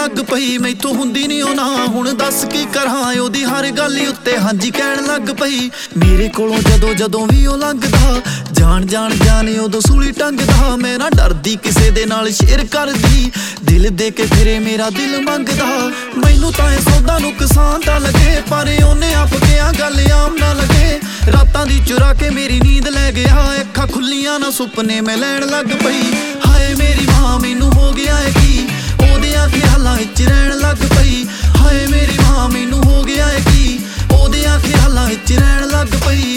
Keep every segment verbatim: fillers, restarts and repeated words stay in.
लग पई मैथों हुंदी नहीं ओ ना हुण दस की करां ओदी हर गल उत्ते हांजी कहण लग पई मेरे कोलों जदों जदों भी ओ लंघदा जान जान जाने उदों सूली टंगदा मैं ना डरदी किसे दे नाल शेयर करदी दिल दे के फिरे मेरा दिल मंगदा मैनू तां इह सौदा नुकसान तां लगे पर ओने आप किहा गल आम ना लगे रातां दी चुरा के मेरी नींद लै गया अखां खुल्लियां ना सुपने मैं लैण लग पई हाय मेरी मां मैनू हो गया है की ओदियां ख्यालां विच रहण लग पई हाय मेरी मां मैनू हो गया है की ओदियां ख्यालां विच रहण लग पई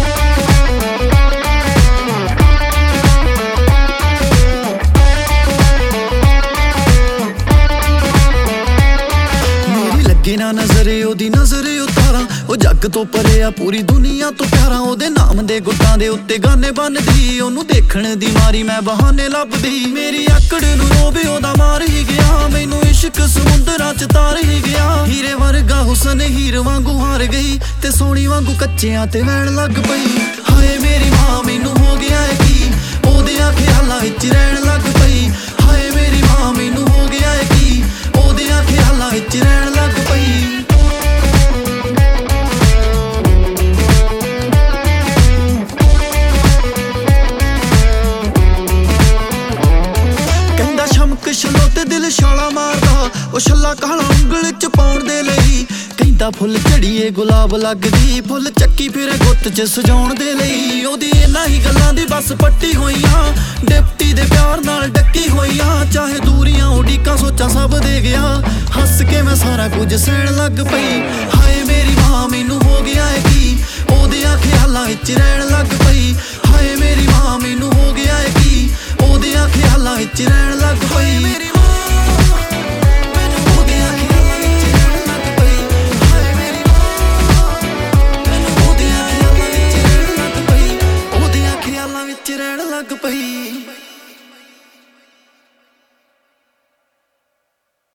ना नजरे ओदी नजरे उतारा ओ जग तो परे आ पूरी दुनिया तो प्यारा ओदे नाम दे गुट्टां दे उत्ते गाने बनदी ओनू देखण दी मारी मैं बहाने लभदी मेरी आकड़ नू रोवे ओदा मार ही गया मैनू इश्क समुंदरां च तार ही गया हीरे वर्गा हुसन हीर वांगू हार गई ते सोनी वांगू कच्चियां ते वैण लग पई हाय मेरी मां मैनू हो गया है की ओदियां ख्यालां विच रहण लग पई हाय मेरी मां मैनू हो गया है की ओदियां ख्यालां विच रहण लग पई छलो ते दिल छाला मारदा ओ छला काला उंगल च पाउण दे लई कहंदा फुल झड़ीए गुलाब लगदी फुल चक्की फिरे गुत्त च सजाउण दे लई ओदी इन्हां ही गल्लां दी बस पट्टी होईयां डिप्टी दे प्यार नाल डक्की होईयां चाहे दूरियां उडीकां सोचां सब दे गया हस के मैं सारा कुछ सहण लग पई हाय मेरी मां मैनू हो गया है की ओदियां ख्यालां विच रहण लग पई हाय मेरी मां मैनू हो गया है की ओदियां ख्यालां विच रहण लग पई।